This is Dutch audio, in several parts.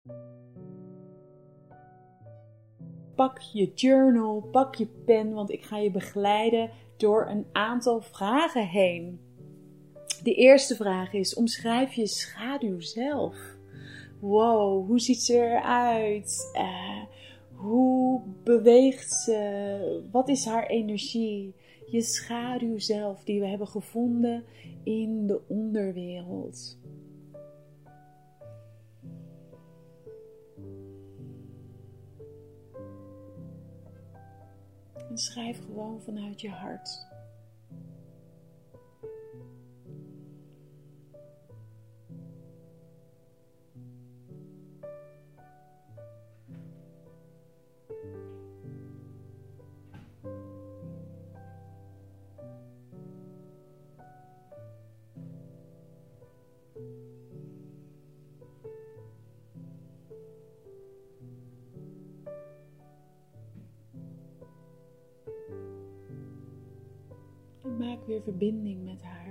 Pak je journal, pak je pen, want ik ga je begeleiden door een aantal vragen heen. De eerste vraag is, omschrijf je schaduw zelf. Wow, hoe ziet ze eruit? Hoe beweegt ze? Wat is haar energie? Je schaduw zelf die we hebben gevonden in de onderwereld. En schrijf gewoon vanuit je hart. Maak weer verbinding met haar.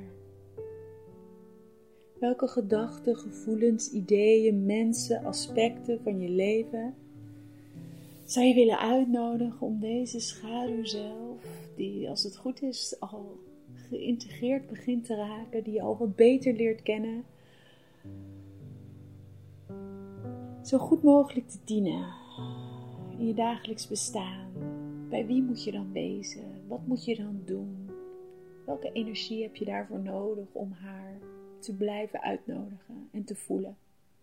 Welke gedachten, gevoelens, ideeën, mensen, aspecten van je leven zou je willen uitnodigen om deze schaduw zelf, die als het goed is al geïntegreerd begint te raken, die je al wat beter leert kennen, zo goed mogelijk te dienen in je dagelijks bestaan. Bij wie moet je dan wezen? Wat moet je dan doen? Welke energie heb je daarvoor nodig om haar te blijven uitnodigen en te voelen?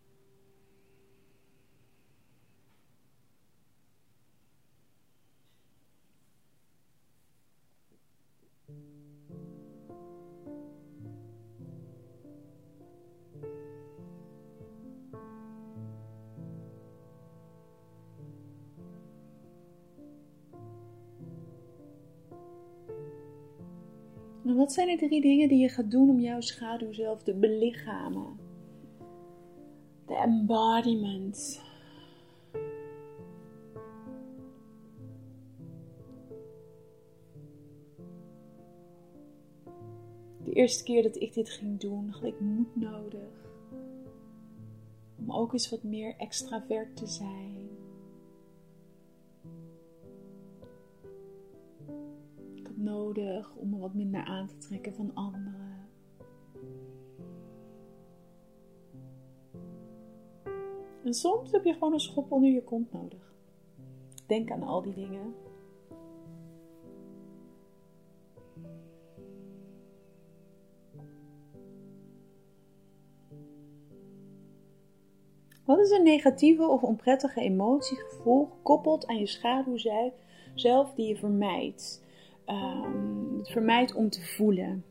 En wat zijn de 3 dingen die je gaat doen om jouw schaduw zelf te belichamen? De embodiment. De eerste keer dat ik dit ging doen, had ik moed nodig. Om ook eens wat meer extravert te zijn. Nodig om me wat minder aan te trekken van anderen. En soms heb je gewoon een schop onder je kont nodig. Denk aan al die dingen. Wat is een negatieve of onprettige emotie, gevoel gekoppeld aan je schaduw zelf die je vermijdt? Het vermijdt om te voelen.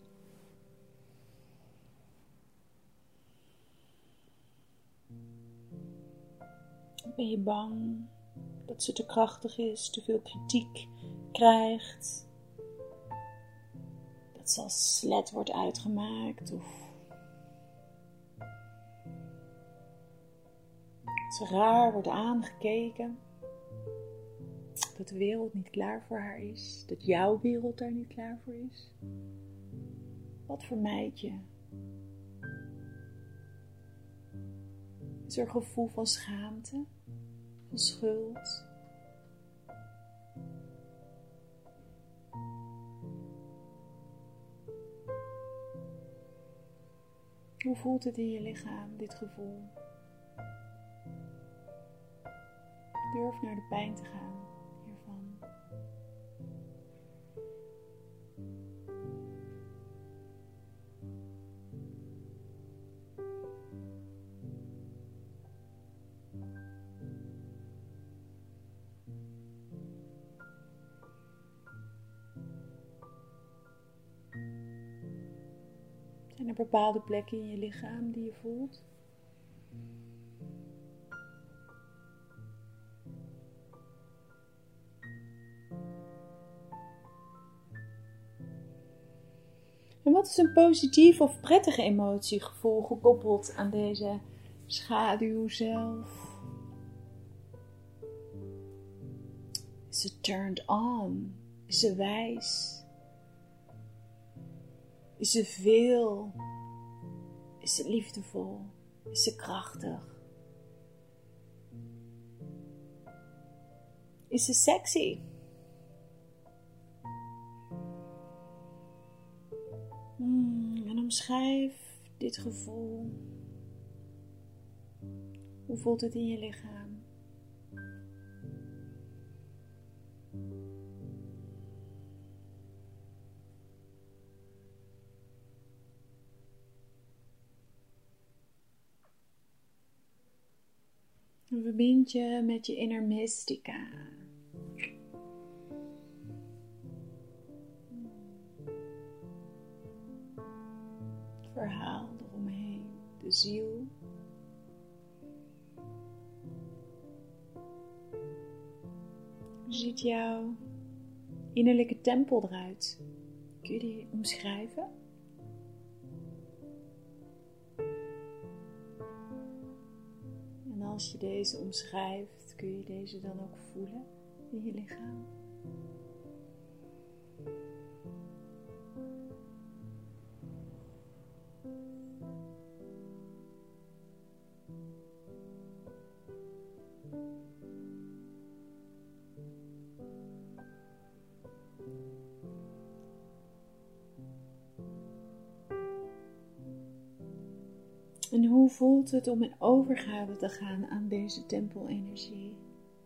Ben je bang dat ze te krachtig is, te veel kritiek krijgt? Dat ze als slet wordt uitgemaakt of dat ze raar wordt aangekeken? Dat de wereld niet klaar voor haar is. Dat jouw wereld daar niet klaar voor is. Wat vermijd je? Is er een gevoel van schaamte? Van schuld? Hoe voelt het in je lichaam, dit gevoel? Durf naar de pijn te gaan. Zijn er bepaalde plekken in je lichaam die je voelt? En wat is een positieve of prettige emotie, gevoel gekoppeld aan deze schaduw zelf? Is ze turned on? Is ze wijs? Is ze veel? Is ze liefdevol? Is ze krachtig? is ze sexy? En omschrijf dit gevoel. Hoe voelt het in je lichaam? Verbind je met je inner mystica. Het verhaal eromheen, de ziel. Hoe ziet jouw innerlijke tempel eruit? Kun je die omschrijven? En als je deze omschrijft, kun je deze dan ook voelen in je lichaam? En hoe voelt het om in overgave te gaan aan deze tempelenergie?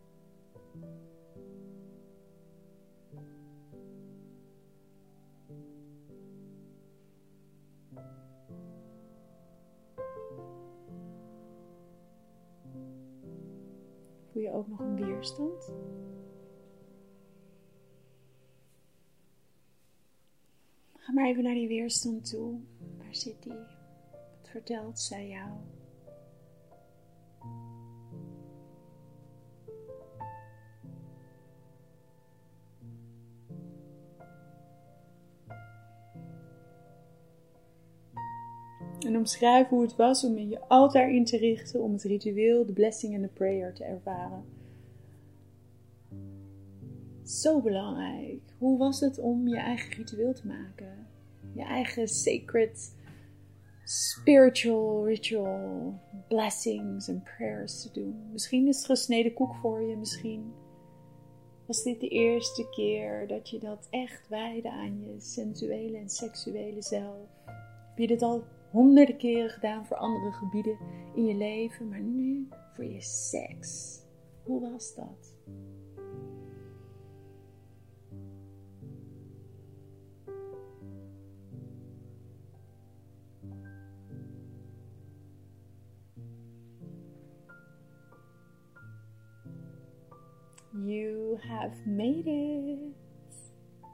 Voel je ook nog een weerstand? Ga maar even naar die weerstand toe. Waar zit die? Wat vertelt zij jou? En omschrijf hoe het was om je altaar in te richten, om het ritueel, de blessing en de prayer te ervaren. Zo belangrijk. Hoe was het om je eigen ritueel te maken? Je eigen sacred, spiritual ritual, blessings en prayers te doen. Misschien is het gesneden koek voor je, misschien was dit de eerste keer dat je dat echt wijdde aan je sensuele en seksuele zelf. Heb je dit al honderden keren gedaan voor andere gebieden in je leven, maar nu voor je seks. Hoe was dat? You have made it.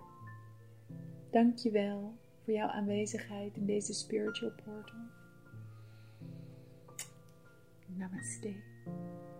Dankjewel voor jouw aanwezigheid in deze spiritual portal. Namaste.